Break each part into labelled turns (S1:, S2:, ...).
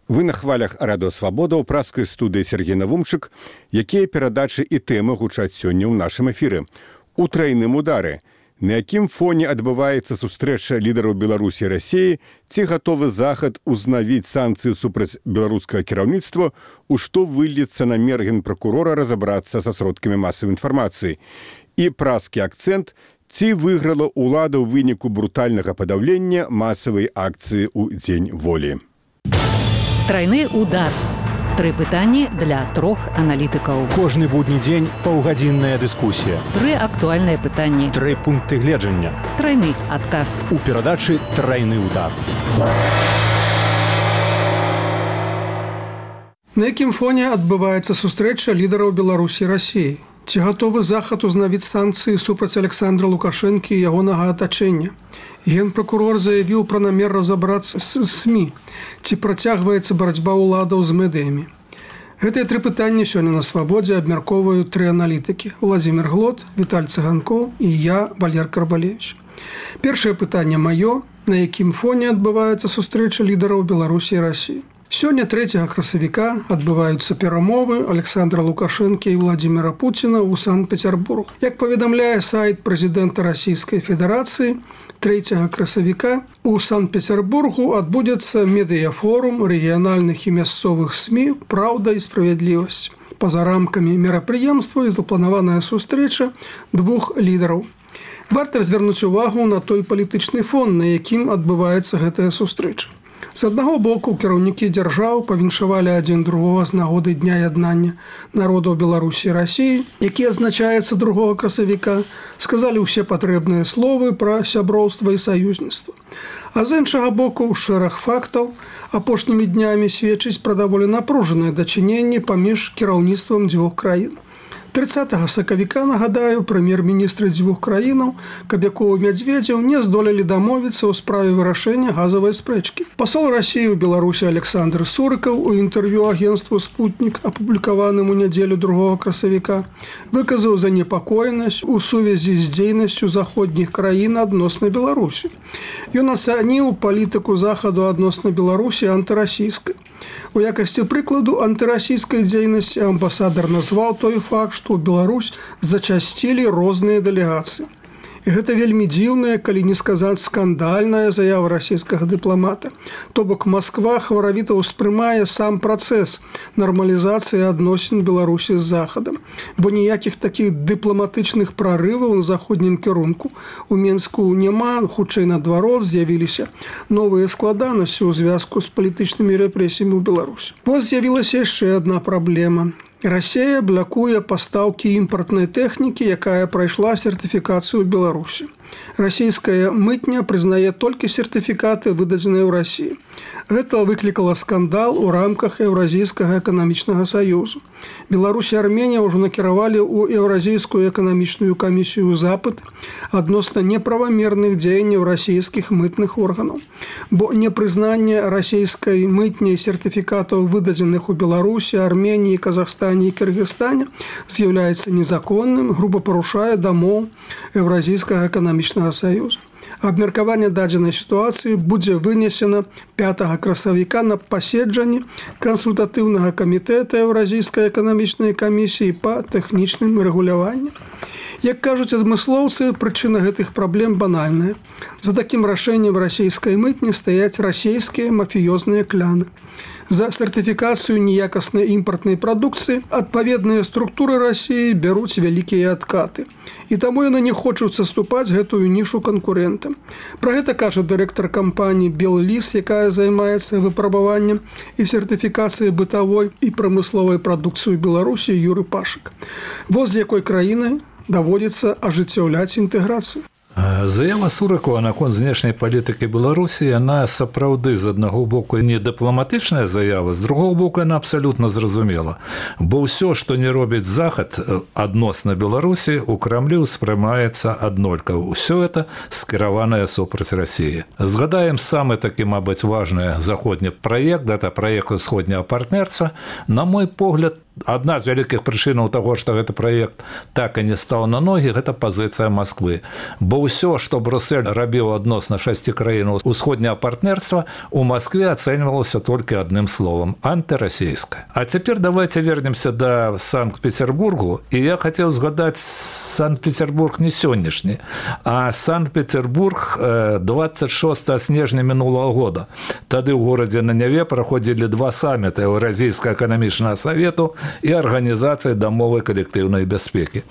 S1: Вы на хвалях Радио Свабода ў праскай студыі Сергей Навумчык, якія перадачы і тэмы гучаць сёння ў нашым эфіры. У трайным удары. На якім фоне адбываецца сустрэча лідараў Беларусі і Расіі, ці гатовы Захад узнавіць санкцыі супраць беларускага кіраўніцтва, у што выльецца намер генпракурора разабрацца са сродкамі масавай інфармацыі. І праскі акцэнт, ці выйграла ўлада ў выніку брутальнага падаўлення масавай акцыі ў Дзень волі.
S2: Трайны удар. 3 пытанні для 3 аналітыкаў.
S3: Кожны будні дзень паўгадзінная дыскусія.
S2: 3 актуальныя пытанні.
S3: 3 пункты гледжання.
S2: Трайны адказ.
S3: У перадачы «Трайны удар».
S4: На якім фоне адбываецца сустрэча лідараў Беларусі і Расіі? Ці гатовы Захад узнавіць санкцыі супраць Александра Лукашэнкі і ягонага атачэння? Генпракурор заявіў пра намер разабрацца з СМІ. Ці працягваецца барацьба ўладаў з медыямі? Гэтыя 3 пытанні сёння на Свабодзе абмяркоўваюць 3 аналітыкі. Владзімир Глот, Віталь Цыганкоў і я, Валер Карбалевич. Першае пытанне маё. На якім фоне адбываецца сустрэча лідараў Беларусі і Расіі? Сёння 3 красавіка адбываюцца перамовы Александра Лукашэнкі і Владзіміра Пуціна ў Санкт-Петербург. Як паведамляе сайт прэзідэнта Расійскай Федэрацыі, 3 красавіка у Санкт-Петербургу адбудзецца медыяфорум рэгіянальных і мясцовых СМІ «Праўда і справядлівасць». Па-за рамкамі мерапрыемства і запланаваная сустрэча 2 лідараў. Варта звярнуць увагу на той палітычны фон, на якім адбываецца гэтая сустрэча. З аднаго боку, кіраўнікі дзяржаў павіншавалі адзін другога з нагоды Дня яднання народаў Беларусі і Расіі, які адзначаецца 2 красавіка, сказалі ўсе патрэбныя словы пра сяброўства і саюзніцтва. А з іншага боку, шэраг фактаў апошнімі днямі сведчыць пра даволі напружаныя дачыненні паміж кіраўніцтвам 2 краін. 30 сакавіка, нагадаю, прэм'ер-міністры 2 краінаў Кабякоў і Мядзведзеў не здолелі дамовіцца ў справе вырашэння газавай спрэчкі. Пасол Расіі ў Беларусі Александр Сурыкаў у інтэрв'ю агенцтву «Спутнік», апублікаваным у нядзелю 2 красавіка, выказаў занепакоенасць у сувязі з дзейнасцю заходніх краін адносна Беларусі. Ён ацаніў палітыку Захаду адносна Беларусі антырасійскай. У якасці прыкладу антырасійскай дзейнасці амбасадар назваў той факт, што ў Беларусь зачасцілі розныя дэлегацыі. І гэта вельмі дзіўная, калі не сказаць скандальная заява расійскага дыпламата. То бок Масква хваравіта ўспрымае сам працэс нармалізацыі адносін Беларусі з Захадам. Бо ніякіх такіх дыпламатычных прарываў на заходнім кірунку у Менску няма, хутчэй наадварот з'явіліся новыя складанасці ў звязку з палітычнымі рэпрэсіямі ў Беларусі. Вось з'явілася яшчэ адна праблема. Расія блакуе пастаўкі імпартнай тэхнікі, якая прайшла сертыфікацыю ў Беларусі. Расійская мытня прызнае толькі сертыфікаты, выдадзеныя ў Расіі. Гэта выклікала скандал у рамках Еўразійскага эканамічнага саюзу. Беларусь і Арменія ўжо накіравалі ў Еўразійскую эканамічную камісію запыт адносна неправамерных дзеянняў расійскіх мытных органаў. Бо непрызнанне расійскай мытняй сертыфікатаў, выдадзеных у Беларусі, Арменіі, Казахстане і Кыргызстане, з'яўляецца незаконным, груба парушае дамоў Еўразійскага эканамічнага саюзу. Абмеркаванне дадзенай сітуацыі будзе вынесена 5 красавіка на паседжанні кансультатыўнага камітэта Еўразійскай эканамічнай камісіі па тэхнічным рэгуляванні. Як кажуць адмыслоўцы, прычына гэтых праблем банальная. За такім рашэннем расійскай мытні стаяць расійскія мафіёзныя кляны. За сертыфікацыю неякаснай імпартнай прадукцыі адпаведныя структуры Расіі бяруць вялікія адкаты. І таму яны не хочуць саступаць гэтую нішу канкурэнтам. Пра гэта кажа дырэктар кампаніі «Белліс», якая займаецца выпрабаваннем і сертыфікацыяй бытавой і прамысловай прадукцыі ў Беларусі Юры Пашык. Вось з якой краінай даводзіцца ажыццяўляць інтэграцыю.
S5: Заява Сурыкова наконт знешняй палітыкі Беларусі, яна сапраўды з аднаго боку не дыпламатычная заява, з другого боку яна абсалютна зразумела. Бо ўсё, што не робіць Захад адносна Беларусі, у Крамлі ўспрымаецца аднолькава. Усё это скіраванае супраць Расіі. Згадаем самы такі, мабыць, важны заходні праект, гэта праект усходняга партнерства. На мой погляд, одна з вялікіх прычынаў таго, што гэты праект так і не стаў на ногі, гэта пазіцыя Масквы. Бо ўсё, што Брюссель рабіў адносна 6 краін усходняга партнерства, у Маскве ацэньвалася толькі адным словам – антырасійскае. А цяпер давайте вернемся да Санкт-Петербургу, і я хацеў згадаць Санкт-Петербург не сённяшні, а Санкт-Петербург 26 снежня мінулого года. Тады ў горадзе на Неве праходзілі 2 саміты Еўразійскага эканамічнага савету і Арганізацыі дамовы калектыўнай бяспекі.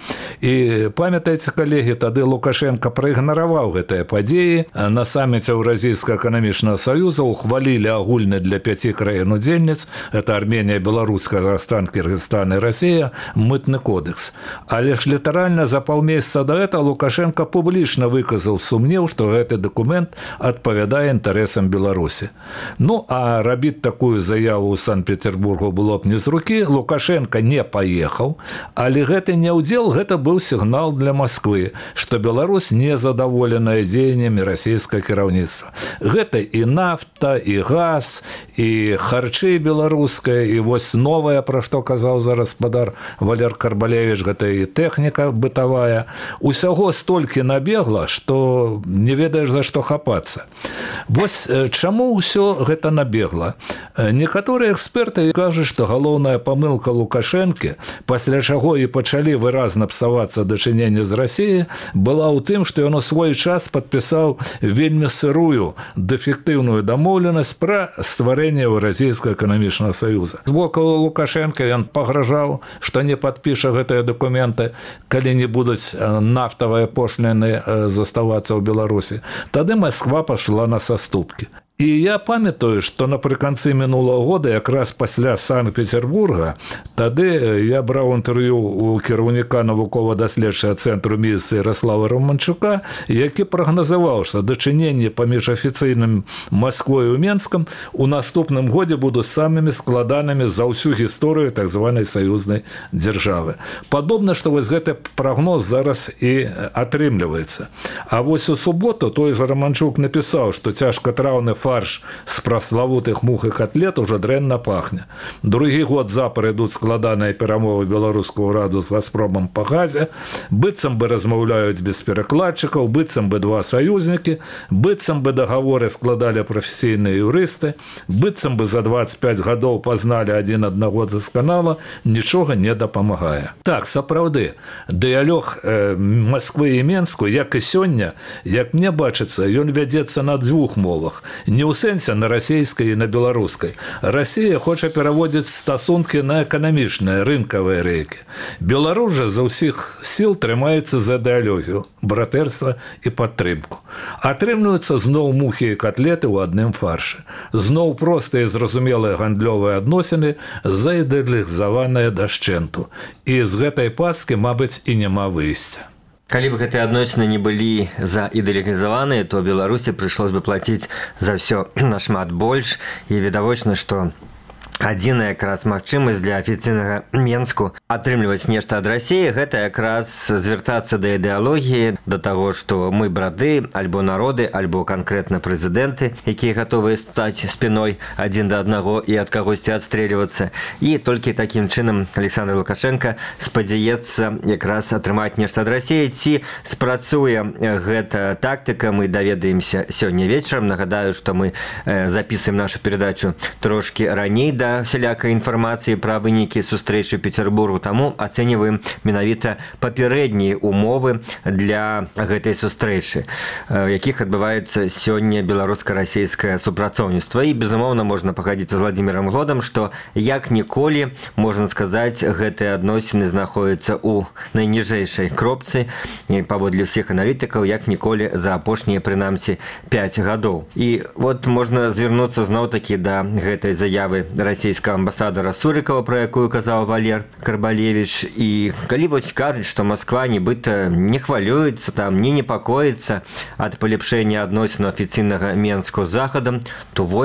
S5: І памятаеце, калегі, тады Лукашенко праігнараваў гэтыя падзеі. На саміце Еўразійскага эканамічнага саюза ухвалілі агульны для 5 краін-удзельніц, это Арменія, Беларусь, Казахстан, Кыргызстан і Расія, мытны кодекс. Але ж літаральна за паўмесяца да гэта Лукашенко публічна выказаў сумнеў, што гэты дакумент адпавядае інтарэсам Беларусі. Ну, а рабіць такую заяву ў Санкт-Петербургу было б не з рукі. Лукашенко не паехаў, але гэты няўдзел гэта быў сігнал для Масквы, што Беларусь не задаволеная дзеяннямі расійскага кіраўніцтва. Гэта і нафта, і газ, і харчы беларуская, і вось новая, пра што казаў зараз спадар Валер Карбалевіч, гэта і тэхніка бытавая. Усяго столькі набегла, што не ведаеш, за што хапацца. Вось чаму ўсё гэта набегла? Некаторыя эксперты кажуць, што галоўная памылка Лукашэнкі, пасля чаго і пачалі выразна псавацца дачыненні з Расіі, была ў тым, што ён у свой час падпісаў вельмі сырую, дэфектыўную дамоўленасць пра стварэнне Еўразійскага эканамічнага саюза. З боку Лукашэнка ён пагражаў, што не падпіша гэтыя дакументы, калі не будуць нафтавыя пошліны заставацца ў Беларусі. Тады Масква пашла на саступкі. І я памятаю, што напрыканцы мінулого года, якраз пасля Санкт-Петербурга, тады я браў інтэрв'ю у кіраўніка навукова-даследчага цэнтру місіі Ярослава Романчука, які прагназаваў, што дачыненні паміж афіцыйным Масквой і Менскам у наступным годзе будуць самымі складанымі за ўсю гісторыю так званай саюзнай дзяржавы. Падобна, што вось гэты прагноз зараз і атрымліваецца. А вось у суботу той жа Романчук напісаў, што цяжкатраўны фарш з праславутых мух і котлет уже дрэнна пахне. Другі год запар ідуць складаныя перамовы беларускага ўраду з Газпромам па газе, быццам бы размаўляюць без перакладчыкаў, быццам бы 2 саюзнікі, быццам бы дагаворы складалі прафесійныя юрысты, быццам бы за 25 гадоў пазналі адзін аднаго дасканала, нічога не дапамагае. Так, сапраўды, дыялог Масквы і Менску, як і сёння, як мне бачыцца, ён вядзецца на 2 мовах. Не ў сэнсе на расійскай і на беларускай. Расія хоча пераводзіць стасункі на эканамічныя, рынкавыя рэйкі. Беларусь жа за ўсіх сіл трымаецца за ідэалогію, братэрства і падтрымку. Атрымліваюцца зноў мухі і котлеты ў адным фаршы. Зноў простыя і зразумелыя гандлёвыя адносіны заідэалізаваныя дашчэнту. І з гэтай пасткі, мабыць, і няма выйсця.
S6: Калі б гэтыя адносіны не былі заідэалізаваныя, то Беларусі прыйшлось бы плаціць за ўсё нашмат больш, і відавочна, што адзіная якраз магчымасць для афіцыйнага Менску атрымліваць нешта ад Расіі, гэта якраз звяртацца да ідэалогіі, да таго, што мы браты, альбо народы, альбо канкрэтна прэзідэнты, якія гатовыя стаць спіной адзін да аднаго і ад кагосьці адстрэльвацца. І толькі такім чынам Александр Лукашенко спадзяецца якраз атрымаць нешта ад Расіі. Ці спрацуе гэта тактыка, мы даведаемся сёння вечарам. Нагадаю, што мы запісваем нашу перадачу трошкі раней да всялякай інфармацыі пра вынікі сустрэчы Петербургу, таму ацэньваем менавіта папярэднія умовы для гэтай сустрэчы, якіх адбываецца сёння беларуска-расійскае супрацоўніцтва. І, безумоўна, можна пагадзіцца з Владзімірам Глодам, што як ніколі, можна сказаць, гэтыя адносіны знаходзяцца ў найніжэйшай кропцы, паводле ўсіх аналітыкаў, як ніколі за апошнія, прынамсі, 5 гадоў. І вот можна звярнуцца зноў-такі да гэтай заявы расійскага амбасадара Сурыкова, пра якую казаў Валер Карбалевіч. І калі вось кажуць, што Масква нібыта не хвалюецца, там не непакоіцца ад палепшэння адносінаў афіцыйнага Менску з Захадам, то вось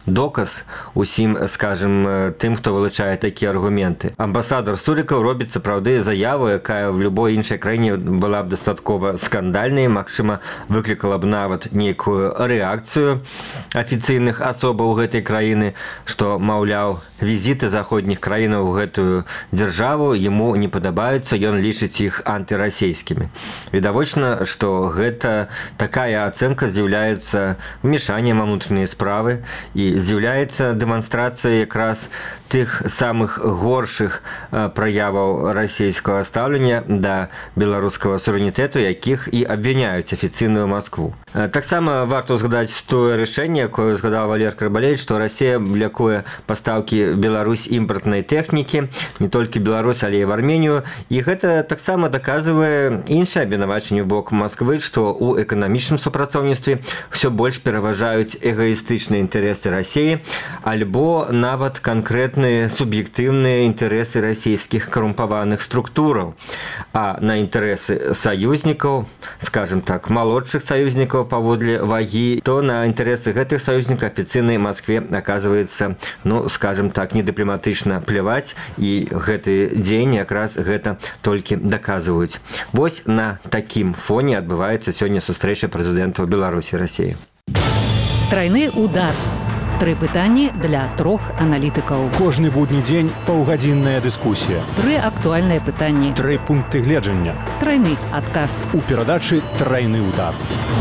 S6: доказ усім, скажем, тым, хто вылучае такія аргументы. Амбасадар Сурыкаў робіць сапраўды заяву, якая в любой іншай краіне была б дастаткова скандальнай, магчыма, выклікала б нават нейкую рэакцыю афіцыйных асобаў гэтай краіны, што, маўляў, візіты заходніх краінаў у гэтую дзяржаву яму не падабаюцца, ён лічыць іх антырасійскімі. Відавочна, што гэта такая ацэнка з'яўляецца вмешаннем ва ўнутраныя справы і з'яўляецца дэманстрацыяй якраз тых самых горшых праяваў расійскага стаўлення да беларускага суверэнітэту, якіх і абвіняюць афіцыйную Маскву. Таксама варта згадаць тое рашэнне, якое згадаў Валер Карбалевіч, што Расія блякуе пастаўкі Беларусь імпартнай тэхнікі, не толькі Беларусь, але і в Арменію. І гэта таксама даказвае іншае абвінавачанне ў бок Масквы, што ў эканамічным супрацоўніцтве ўсё больш пераважаюць эгоістычныя інтарэсы Расіі альбо нават канкрэтныя суб'ектыўныя інтарэсы расійскіх карумпаваных структураў. А на інтарэсы саюзнікаў, скажем так, малодшых саюзнікаў паводле вагі, то на інтарэсы гэтых саюзнікаў афіцыйнай Маскве аказваецца, скажем так, недыпламатычна пляваць, і гэты дзень якраз гэта толькі даказваюць. Вось на такім фоне адбываецца сёння сустрэча прэзідэнтаў Беларусі і Расіі.
S2: Трайны удар. 3 пытанні для 3 аналітыкаў.
S3: Кожны будні дзень паўгадзінная дыскусія.
S2: 3 актуальныя пытанні.
S3: 3 пункты гледжання.
S2: Трайны адказ.
S3: У перадачы «Трайны удар».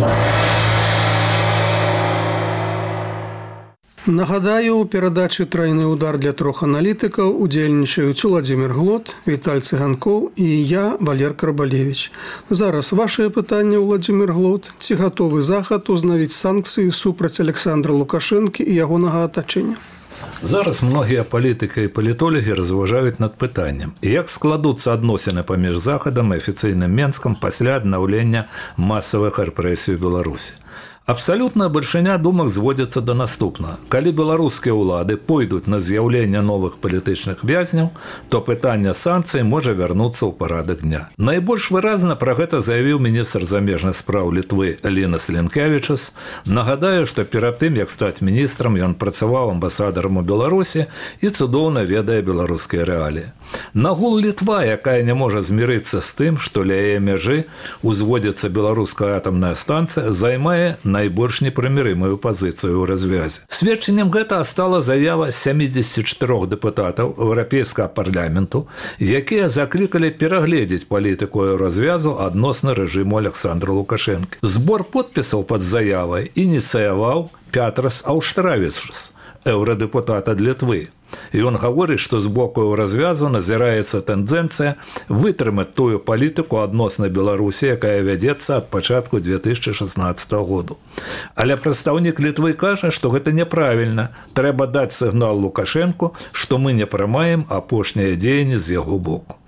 S4: Нагадаю, у перадачы «Трайны удар» для 3 аналітыкаў удзельнічаюць Уладзімір Глот, Віталь Цыганкоў і я, Валер Карбалевіч. Зараз вашае пытанне, Уладзімір Глот. Ці гатовы Захад узнавіць санкцыі супраць Александра Лукашэнкі і ягонага атачэння?
S5: Зараз многія палітыкі і палітолагі разважаюць над пытаннем, як складуцца адносіны паміж Захадам і афіцыйным Менскам пасля аднаўлення масавых рэпрэсій у Беларусі. Абсалютная бальшыня думак зводзіцца да наступнага. Калі беларускія ўлады пойдуць на з'яўленне новых палітычных вязняў, то пытанне санкцый можа вярнуцца ў парадак дня. Найбольш выразна пра гэта заявіў міністр замежных спраў Літвы Лінас Лінкевічус. Нагадаю, што перад тым, як стаць міністрам, ён працаваў амбасадарам у Беларусі і цудоўна ведае беларускія рэаліі. Нагул Літва, якая не можа змірыцца з тым, што ля яе мяжы узводзіцца беларуская атамная станцыя, займае найбольш непрымірымую пазіцыю ў развязе. Сведчаннем гэта стала заява 74 дэпутатаў Еўрапейскага парламенту, якія заклікалі перагледзець палітыку развязу адносна рэжыму Александра Лукашэнкі. Збор подпісаў пад заявай ініцыяваў Пятрас Аўштравічус, еўрадэпутат ад Літвы. І ён гаворыць, што з боку развязу назіраецца тэндэнцыя вытрымаць тую палітыку адносна Беларусі, якая вядзецца ад пачатку 2016 году. Але прадстаўнік Літвы кажа, што гэта няправільна. Трэба даць сігнал Лукашэнку, што мы не прымаем апошнія дзеянні з яго боку.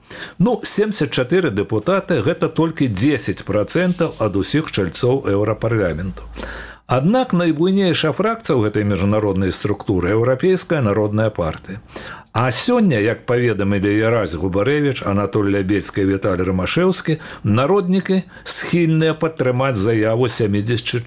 S5: 74 дэпутаты – гэта толькі 10% ад усіх чальцоў еўрапарламенту. Аднак найбуйнейшая фракцыя ў гэтай міжнароднай структуры – Еўрапейская народная партыя. А сёння, як паведамілі Ярась Губарэвіч, Анатоль Лябецкі і Віталь Рымашэўскі, народнікі схільныя падтрымаць заяву 74.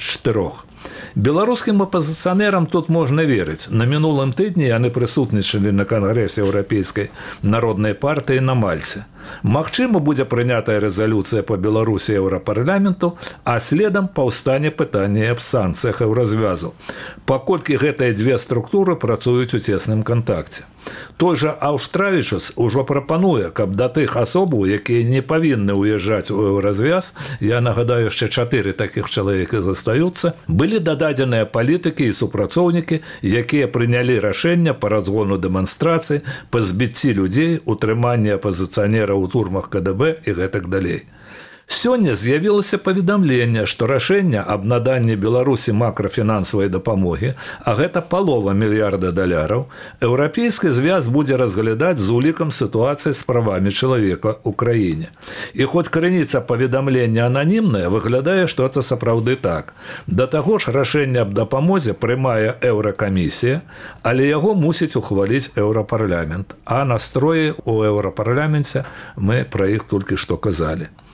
S5: Беларускім апазіцыянерам тут можна верыць. На мінулым тыдні яны прысутнічалі на кангрэсе Еўрапейскай народнай партыі на Мальце. Магчыма, будзе прынятая рэзалюцыя па Беларусі еўрапарламенту, а следам паўстане пытанне аб санкцыях еўразвязу, паколькі гэтыя дзве структуры працуюць у цесным кантакце. Той жа Аўштравічус ужо прапануе, каб да тых асобаў, якія не павінны ўязджаць у еўразвяз, я нагадаю, яшчэ 4 такіх чалавека застаюцца, былі дададзеныя палітыкі і супрацоўнікі, якія прынялі рашэнне па разгону дэманстрацый, па збіцці людзей, утрыманні апазіцыянераў у турмах КДБ і гэтак далей. Сёння з'явілася паведамленне, што рашэнне аб наданні Беларусі макрафінансавай дапамогі, а гэта $500 мільярда, еўрапейскі звяз будзе разглядаць з улікам сітуацыі з правамі чалавека ў краіне. І хоць крыніца паведамлення ананімная, выглядае, што это сапраўды так. Да таго ж рашэнне аб дапамозе прымае Еўракамісія, але яго мусіць ухваліць Еўрапарламент. А настроі ў Еўрапарламенце мы пра іх толькі што казалі.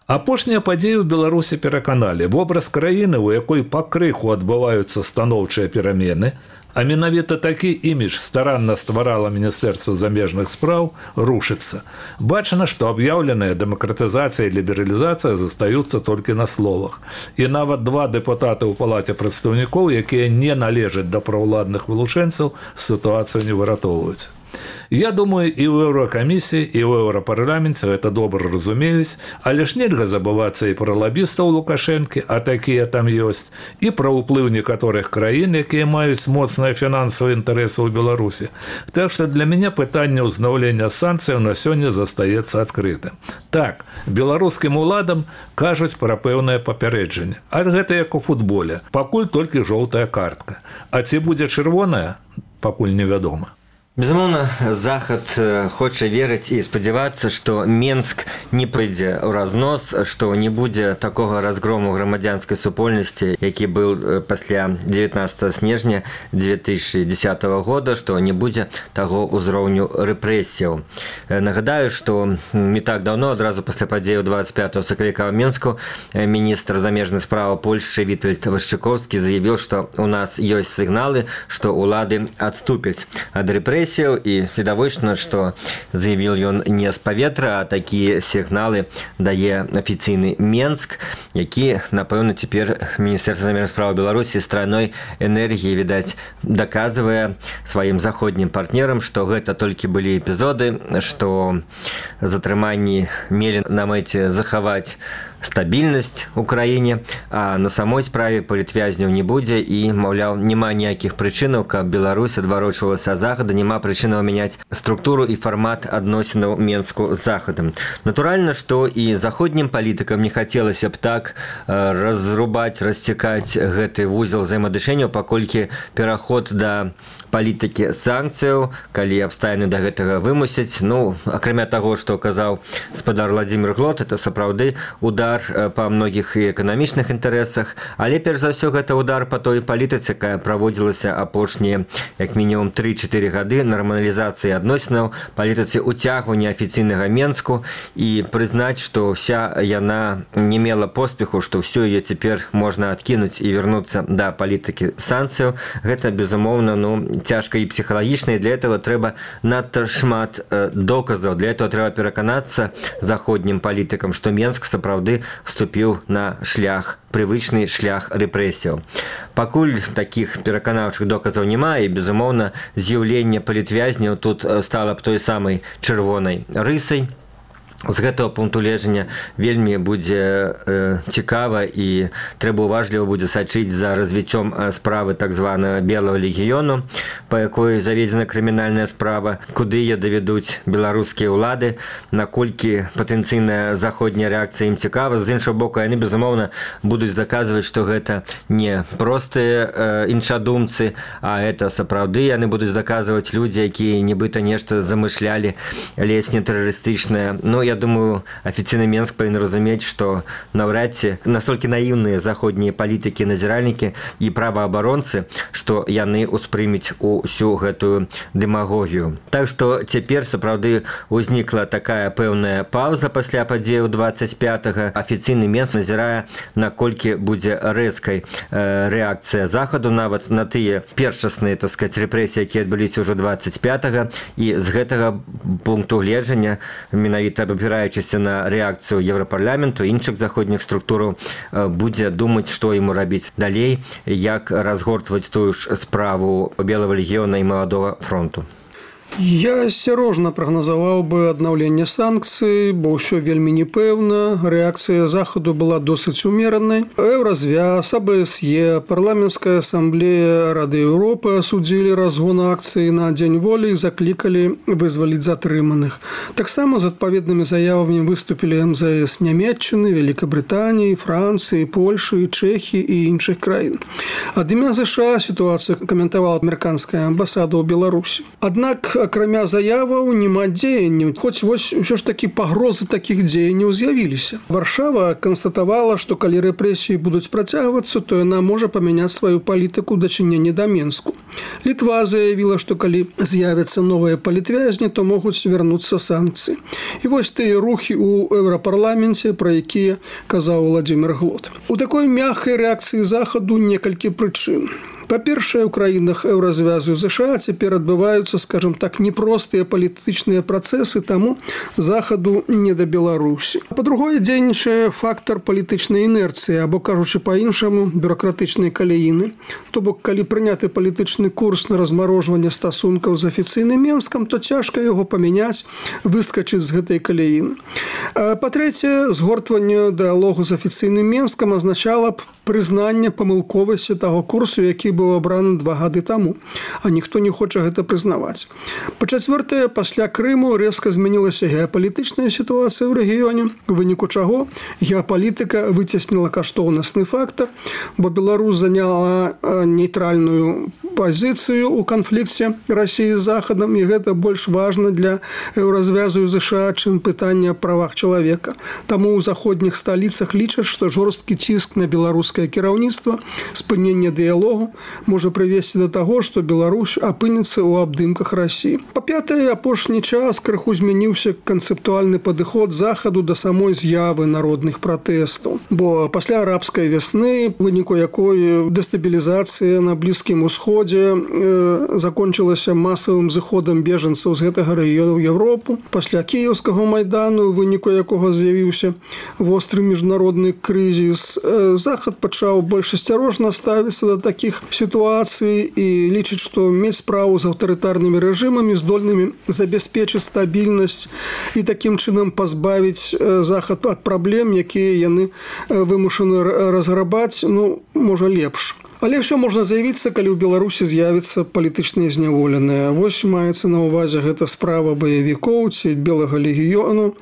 S5: Апошнія падзеі ў Беларусі пераканалі, вобраз краіны, у якой пакрыху адбываюцца станоўчыя перамены, а менавіта такі імідж старанна стварала Міністэрства замежных спраў, рушыцца. Бачана, што аб'яўленая дэмакратызацыя і лібералізацыя застаюцца толькі на словах. І нават 2 дэпутаты ў палаце прадстаўнікоў, якія не належаць да праўладных вылучэнцаў, сітуацыю не выратоўваюць. Я думаю, і ў Еўракамісіі, і ў Еўрапарламенце гэта добра разумеюць, але ж нельга забывацца і пра лабістаў Лукашэнкі, а такія там ёсць, і пра ўплыў некаторых краін, якія маюць моцныя фінансавыя інтарэсы ў Беларусі. Так што для мяне пытанне ўзнаўлення санкцыяў на сёння застаецца адкрытым. Так, беларускім уладам кажуць пра пэўнае папярэджанне, але гэта як у футболе, пакуль толькі жоўтая картка. А ці будзе чырвоная, пакуль невядома.
S6: Безумоўна, Захад хоча верыць і спадзявацца, што Менск не прыйдзе ў разнос, што не будзе такога разгрому грамадзянскай супольнасці, які быў пасля 19 снежня 2010 года, што не будзе таго ўзроўню рэпрэсіяў. Нагадаю, што не так даўно, адразу пасля падзеяў 25 сакавіка ў Менску, міністр замежных спраў Польшчы Вітальд Вашчыкоўскі заявіў, што ў нас ёсць сігналы, што ўлады адступяць ад рэпрэсій, і відавочна, што заявіў ён не з паветра, а такія сігналы дае афіцыйны Менск, які, напэўна, цяпер Міністэрства замежных спраў Беларусі з трайной энергіяй, відаць, даказвае сваім заходнім партнерам, што гэта толькі былі эпізоды, што затрыманні мелі на мэце захаваць стабільнасць у краіне, а на самой справе палітвязняў не будзе і, маўляў, няма ніякіх прычынаў, каб Беларусь адварочвалася ад Захада, няма прычынаў мяняць структуру і фармат адносінаў Менску з Захадам. Натуральна, што і заходнім палітыкам не хацелася б так разрубаць, расцікаць гэты вузел взаемааднашэнняў, паколькі пераход да палітыкі санкцыяў, калі абставіны да гэтага вымусяць. Ну, акрамя таго, што казаў спадар Владзімір Глот, это сапраўды удар па многіх і эканамічных інтарэсах, але перш за ўсё гэта удар па той палітыцы, якая праводзілася апошнія як мінімум 3-4 гады нармалізацыі адносінаў, палітыцы ўцягвання афіцыйнага Менску, і прызнаць, што ўся яна не мела поспеху, што ўсё яе цяпер можна адкінуць і вярнуцца да палітыкі санкцыяў. Гэта, безумоўна, цяжка і псіхалагічна, і для этого трэба надта шмат доказаў. Для этого трэба пераканацца заходнім палітыкам, што Менск сапраўды вступіў на шлях, прывычны шлях рэпрэсіяў. Пакуль такіх пераканаўчых доказаў няма, і, безумоўна, з'яўленне палітвязняў тут стала б той самай чырвонай рысай. З гэтага пункту гледжання вельмі будзе цікава і трэба уважліва будзе сачыць за развіццём справы так званага белага легіёну, па якой заведзена крымінальная справа, куды яе давядуць беларускія ўлады, наколькі патэнцыйная заходняя рэакцыя ім цікава. З іншага боку, яны, безумоўна, будуць даказваць, што гэта не простыя іншадумцы, а гэта сапраўды яны будуць даказваць людзі, якія нібыта нешта замышлялі, ледзь не тэрарыстычнае. Я думаю, афіцыйны Менск павінен разумець, што наўрад ці настолькі наіўныя заходнія палітыкі, назіральнікі і праваабаронцы, што яны ўспрымуць усю гэтую дэмагогію. Так што цяпер сапраўды ўзнікла такая пэўная паўза пасля падзеяў 25-га. Афіцыйны Менск назірае, наколькі будзе рэзкай рэакцыя Захаду нават на тыя першасныя, так сказаць, рэпрэсіі, якія адбыліся ўжо 25-га, і з гэтага пункту гледжання менавіта абапіраючыся на рэакцыю Еўрапарламенту і іншых заходніх структураў, будзе думаць, што яму рабіць далей, як разгортваць тую ж справу белага легіёна і маладога фронту.
S4: Я асцярожна прагназаваў бы аднаўленне санкцый, бо ўсё вельмі непэўна. Рэакцыя Захаду была досыць умеранай. Еўразвяз, АБСЕ, парламенцкая асамблея Рады Еўропы асудзілі разгон акцыі на Дзень волі і заклікалі вызваліць затрыманых. Таксама з адпаведнымі заявамі выступілі МЗС Нямецчыны, Великабрытаніі, Францыі, Польшы, Чэхіі і іншых краін. Ад імя ЗША сітуацыю каментавала амерыканская амбасада ў Беларусі. Аднак акрамя заяваў няма дзеянняў, хоць вось усё ж такі пагрозы такіх дзеянняў з'явіліся. Варшава канстатавала, што калі рэпрэсіі будуць працягвацца, то яна можа памяняць сваю палітыку ў дачыненні да Менску. Літва заявіла, што калі з'явяцца новыя палітвязні, то могуць вярнуцца санкцыі. І вось тыя рухі ў Еўрапарламенце, пра якія казаў Владзімір Глот. У такой мяккай рэакцыі захаду некалькі прычын. Па-першае, у краінах еўразвязу ЗША цяпер адбываюцца, скажем так, непростыя палітычныя працэсы, таму захаду не да Беларусі. Па-другое, дзейнічае фактар палітычнай інерцыі, або, кажучы па-іншаму, бюракратычнай каляіны. То бок, калі прыняты палітычны курс на размарожванне стасункаў з афіцыйным Менскам, то цяжка яго памяняць, выскачыць з гэтай каляіны. Па-трэцяе, згортванне дыялогу з афіцыйным Менскам азначала б прызнанне памылковасці таго курсу, які быў абраны 2 гады таму, а ніхто не хоча гэта прызнаваць. Па-чацвёртае, пасля Крыму рэзка змянілася геапалітычная сітуацыя ў рэгіёне, у выніку чаго геапалітыка выцесніла каштоўнасны фактар, бо Беларусь заняла нейтральную пазіцыю ў канфлікце Расіі з Захадам, і гэта больш важна для еўразвязу ЗША, чым пытанне аб правах чалавека. Таму ў заходніх сталіцах лічаць, што жорсткі ціск на беларускае кіраўніцтва, спыненне дыялогу можа прывесці да таго, што Беларусь апынецца ў абдымках Расіі. Па-пятае, апошні час крыху змяніўся канцэптуальны падыход захаду да самой з'явы народных пратэстаў. Бо пасля арабскай вясны, выніку якой дэстабілізацыя на Блізкім Усходзе закончылася масавым зыходам бежанцаў з гэтага рэгіёну ў Еўропу. Пасля кіеўскага майдану, у выніку якога з'явіўся востры міжнародны крызіс, захад пачаў больш асцярожна ставіцца да такіх сітуацый і лічыць, што мець справу з аўтарытарнымі рэжымамі, здольнымі забяспечыць стабільнасць і такім чынам пазбавіць захад ад праблем, якія яны вымушаны разграбаць, можа лепш. Але ўсё можна заявіцца, калі ў Беларусі з'явіцца палітычныя зняволеныя. Вось маецца на ўвазе гэта справа баевікоў ці белага легіёну.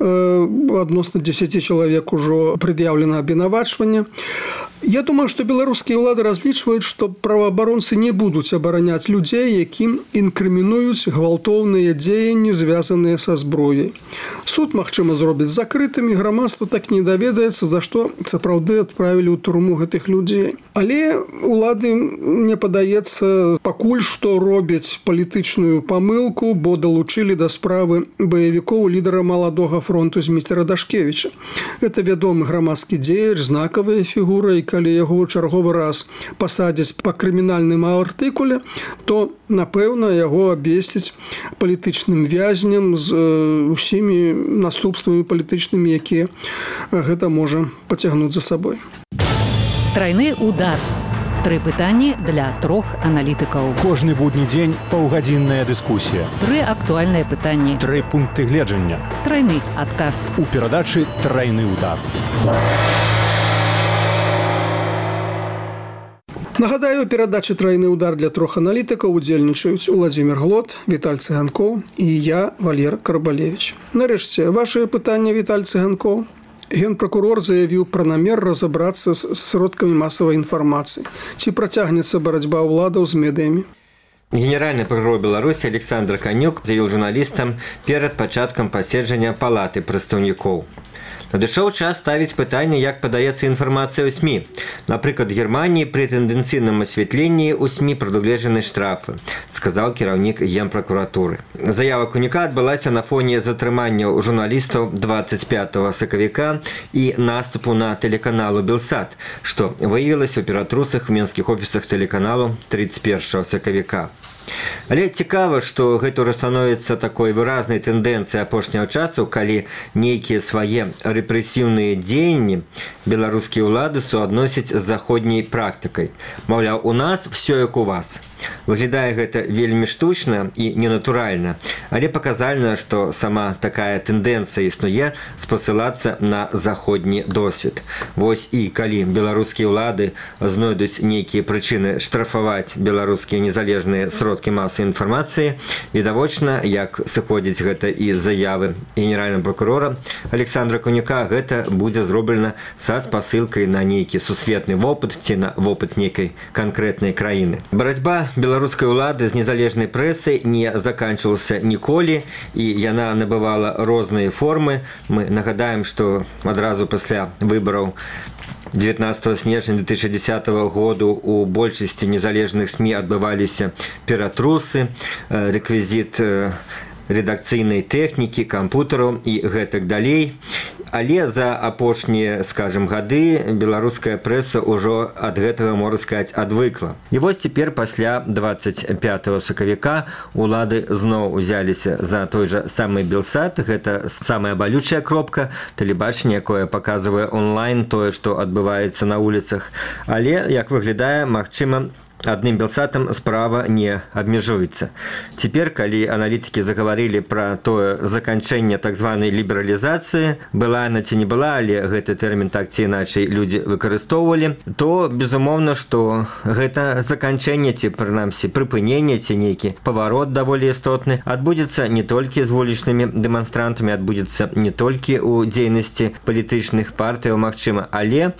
S4: Адносна 10 чалавек ужо прад'яўлена абвінавачванне. Я думаю, што беларускія ўлады разлічваюць, што праваабаронцы не будуць абараняць людзей, якім інкрымінуюць гвалтоўныя дзеянні, звязаныя са зброяй. Суд, магчыма, зробіць закрытымі, грамадства так не даведаецца, за што сапраўды адправілі ў турму гэтых людзей. Але улады, мне падаецца, пакуль што робяць палітычную памылку, бо далучылі да справы баевікоў лідара маладога фронту Зміцера Дашкевіча. Гэта вядомы грамадскі дзеяч, знакавая фігура, і калі яго ў чарговы раз пасадзяць па крымінальным артыкуле, то, напэўна, яго абвесцяць палітычным вязням з усімі наступствамі палітычнымі, якія гэта можа пацягнуць за сабой.
S2: Трайны удар. 3 пытанні для 3 аналітыкаў.
S3: Кожны будні дзень паўгадзінная дыскусія.
S2: 3 актуальныя пытанні.
S3: 3 пункты гледжання.
S2: Трайны адказ.
S3: У перадачы «Трайны удар».
S4: Нагадаю, у перадачы «Трайны удар» для 3 аналітыкаў удзельнічаюць Владзімір Глот, Віталь Цыганкоў і я, Валер Карбалевіч. Нарэшце, вашае пытанне, Віталь Цыганкоў. Генпракурор заявіў пра намер разабрацца з сродкамі масавай інфармацыі. Ці працягнецца барацьба ўладаў з медыямі?
S6: Генеральный прокурор Беларуси Александр Конюк заявил журналистам перед пачаткам паседжання палаты прадстаўнікоў. Надышоў час ставіць пытанне, як падаецца інфармацыя ў СМІ. Напрыклад, Германии при тэндэнцыйным асвятленні ў СМІ прадугледжаны штрафы, сказаў кіраўнік Генпракуратуры. Заява Конюка адбылася на фоне затрымання журналістаў 25 сакавіка і наступу на тэлеканалу Белсат, што выявілася ў ператрусах в менскіх офісах тэлеканалу 31 сакавіка. Але цікава, што гэта ўжо становіцца такой выразнай тэндэнцыяй апошняго часу, калі нейкія свае рэпрэсіўныя дзеянні беларускія ўлады суадносяць з заходняй практыкай. Маўляў, у нас все як у вас. Выглядае гэта вельмі штучна і ненатуральна, але паказальна, што сама такая тэндэнцыя існуе спасылацца на заходні досвед. Вось і калі беларускія ўлады знойдуць нейкія прычыны штрафаваць беларускія незалежныя сродкі сродкі масавай інфармацыі. Відавочна, як сыходзіць гэта і заявы генеральнага прокурора Александра Конюка, гэта будзе зроблена са спасылкай на нейкі сусветны вопыт ці на вопыт нейкай канкрэтнай краіны. Барацьба беларускай улады з незалежнай прэсай не заканчивалася ніколі, і яна набывала розныя формы. Мы нагадаем, што адразу пасля выбараў 19 снежня 2010 году у большасці незалежных СМІ адбываліся ператрусы, рэквізіт редакцыйнай тэхнікі, кампутараў і гэтак далей. Але за апошнія, скажем, гады беларуская прэса ўжо ад гэтага, можна сказаць, адвыкла. І вось цяпер пасля 25 сакавіка улады зноў узяліся за той жа самы Белсат. Гэта самая балючая кропка, тэлебачанне, якое паказвае онлайн тое, што адбываецца на вуліцах. Але, як выглядае, магчыма, адным Белсатам справа не абмежуецца. Цяпер, калі аналітыкі загаварылі пра тое заканчэнне так званай лібералізацыі, была яна ці не была, але гэты тэрмін так ці іначай людзі выкарыстоўвалі, то, безумоўна, што гэта заканчэнне ці, прынамсі, прыпыненне ці нейкі паварот даволі істотны адбудзецца не толькі з вулічнымі дэманстрантамі, адбудзецца не толькі ў дзейнасці палітычных партыяў, магчыма, але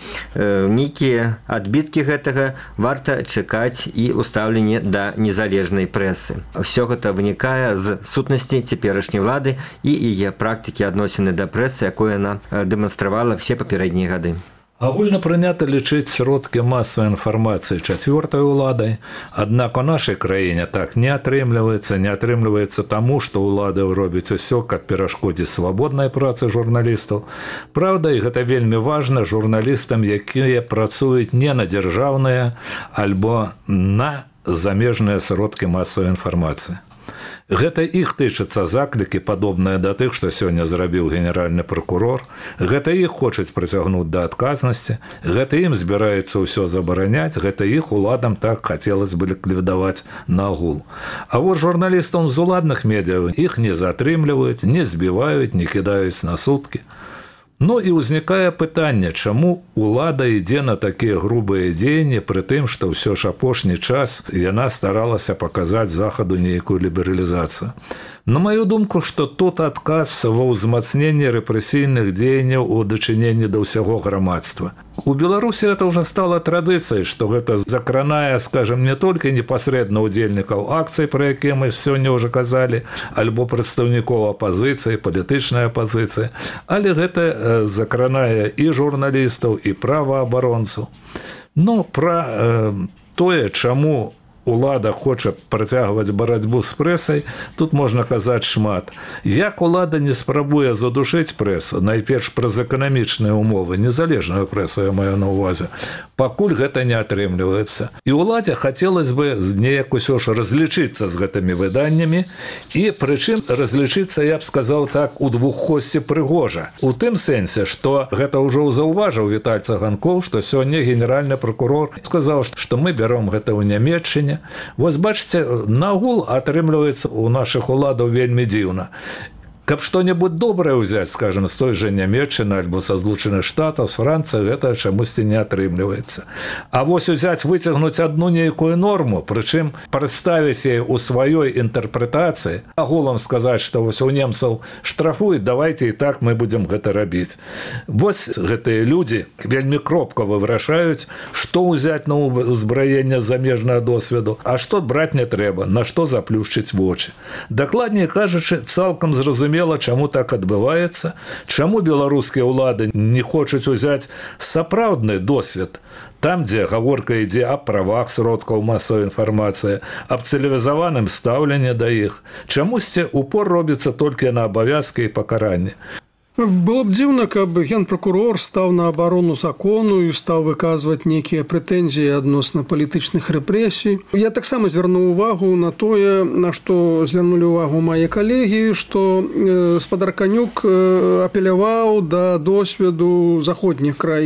S6: нейкія адбіткі гэтага варта чакаць і ўстаўленне да незалежнай прэсы. Усё гэта вынікае з сутнасці цяперашняй улады і яе практыкі адносіны да прэсы, якую яна дэманстравала все папярэднія гады.
S5: Агульна прынята лічыць сродкі масавай інфармацыі чацвёртай уладай, аднак у нашай краіне так не атрымліваецца таму, што ўлады робяць усё, каб перашкодзіць свабоднай працы журналістаў. Праўда, і гэта вельмі важна журналістам, якія працуюць не на дзяржаўныя альбо на замежныя сродкі масавай інфармацыі. Гэта іх тычацца заклікі, падобныя да тых, што сёння зрабіў генеральны прокурор. Гэта іх хочуць прыцягнуць да адказнасці. Гэта ім збіраюцца ўсё забараняць. Гэта іх уладам так хацелася бы ліквідаваць нагул. А вот журналістам з уладных медыяў іх не затрымліваюць, не збіваюць, не кідаюць на суткі. Ну і ўзнікае пытанне, чаму улада ідзе на такія грубыя дзеянні, пры тым, што ўсё ж апошні час яна старалася паказаць захаду нейкую лібералізацыю. На маю думку, што тут адказ ва ўзмацненні рэпрэсійных дзеянняў у дачыненні да ўсяго грамадства. У Беларусі гэта ўжо стала традыцыяй, што гэта закранае, скажем, не толькі непасрэдна ўдзельнікаў акцый, пра якія мы сёння ўжо казалі, альбо прадстаўнікоў апазіцыі, палітычнай апазіцыі, але гэта закранае і журналістаў, і праваабаронцаў. Ну, пра тое, чаму улада хоча працягваць барацьбу з прэсай, тут можна казаць шмат. Як улада не спрабуе задушыць прэсу, найперш праз эканамічныя умовы, незалежную прэсу, я маю на ўвазе, пакуль гэта не атрымліваецца. І ўладзе хацелася бы неяк усё ж разлічыцца з гэтымі выданнямі, і прычым разлічыцца, я б сказаў так, у двуххосці прыгожа. У тым сэнсе, што гэта ўжо заўважыў Віталь Цаганкоў, што сёння генеральны прокурор сказаў, што мы бяром гэта ў Нямецчыне. Вось бачыце, нагул атрымліваецца у нашых уладаў вельмі дзіўна. Каб што-небудзь добрае ўзяць, скажем, з той жа Нямецчыны альбо са Злучаных Штатаў, з Францыі, гэта чамусьці не атрымліваецца. А вось узяць, выцягнуць адну нейкую норму, прычым прадставіць яе ў сваёй інтэрпрэтацыі, агулам сказаць, што вось у немцаў штрафуюць, давайце і так мы будзем гэта рабіць. Вось гэтыя людзі вельмі кропкава вырашаюць, што ўзяць на ўзбраенне замежнага досведу, а што браць не трэба, на што заплюшчыць вочы. Дакладней кажучы, цалкам зразумела, чаму так адбываецца, чаму беларускія ўлады не хочуць узяць сапраўдны досвед, там, дзе гаворка ідзе аб правах сродкаў масавай інфармацыі, аб цывілізаваным стаўленні да іх. Чамусьці упор робіцца толькі на абавязкі і пакаранні.
S4: Было б дзіўна, каб генпракурор стаў на абарону закону і стаў выказваць нейкія прэтэнзіі адносна палітычных рэпрэсій. Я таксама звярнуў увагу на тое, на што звярнулі ўвагу мае калегі, што спадар Канюк апеляваў да досведу заходніх краін.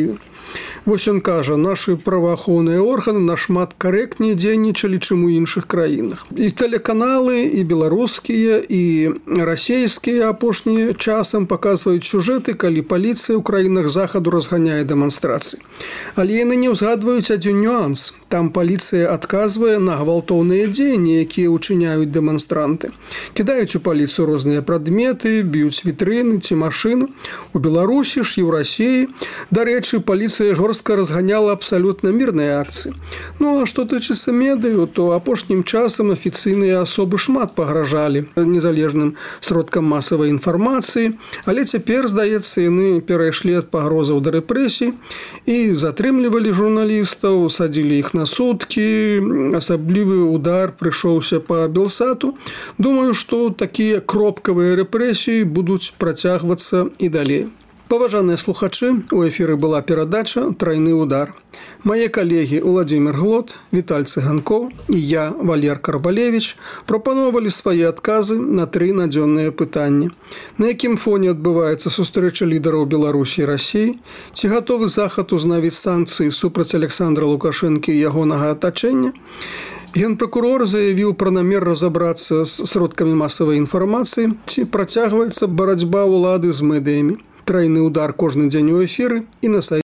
S4: Вось ён кажа, нашы праваахоўныя органы нашмат карэктней дзейнічалі, чым у іншых краінах. І тэлеканалы, і беларускія, і расійскія апошнія часам паказваюць сюжэты, калі паліцыя ў краінах захаду разганяе дэманстрацыі. Але яны не ўзгадваюць адзін нюанс. Там паліцыя адказвае на гвалтоўныя дзеянні, якія ўчыняюць дэманстранты. Кідаюць у паліцыю розныя прадметы, б'юць вітрыны ці машыну. У Беларусі ж і ў Расіі, дарэчы, паліцыя жорстка разганяла абсалютна мірныя акцыі. Ну, а што тычыцца медыю, то апошнім часам афіцыйныя асобы шмат пагражалі незалежным сродкам масавай інфармацыі, але цяпер, здаецца, яны перайшлі ад пагрозаў да рэпрэсій і затрымлівалі журналістаў, садзілі іх на суткі, асаблівы удар прыйшоўся па Белсату. Думаю, што такія кропкавыя рэпрэсіі будуць працягвацца і далей. Паважаныя слухачы, у эфіры была перадача «Трайны удар». Мае калегі Уладзімір Глот, Віталь Цыганкоў і я, Валер Карбалевіч, прапановалі свае адказы на 3 надзённыя пытанні. На якім фоне адбываецца сустрэча лідараў Беларусі і Расіі? Ці гатовы захад узнавіць санкцыі супраць Александра Лукашэнкі і ягонага атачэння? Генпракурор заявіў пра намер разабрацца з сродкамі масавай інфармацыі, ці працягваецца барацьба ўлады з медыямі. Трайны удар кожны дзень у эфіры і на сайце